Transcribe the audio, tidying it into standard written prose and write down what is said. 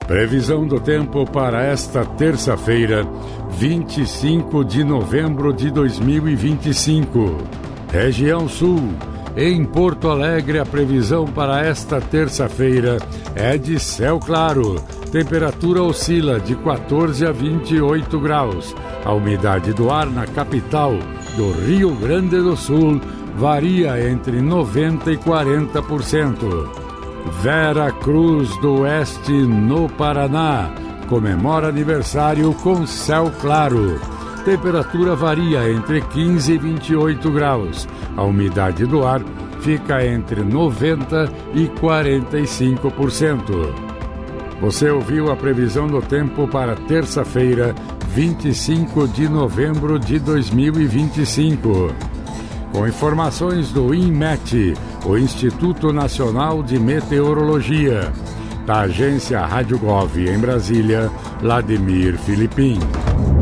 Previsão do tempo para esta terça-feira, 25 de novembro de 2025. Região Sul. Em Porto Alegre, a previsão para esta terça-feira é de céu claro. Temperatura oscila de 14 a 28 graus. A umidade do ar na capital do Rio Grande do Sul varia entre 90% e 40%. Vera Cruz do Oeste, no Paraná, comemora aniversário com céu claro. Temperatura varia entre 15 e 28 graus. A umidade do ar fica entre 90% e 45%. Você ouviu a previsão do tempo para terça-feira, 25 de novembro de 2025. Com informações do INMET, o Instituto Nacional de Meteorologia. Da agência Rádio Gov em Brasília, Vladimir Filipim.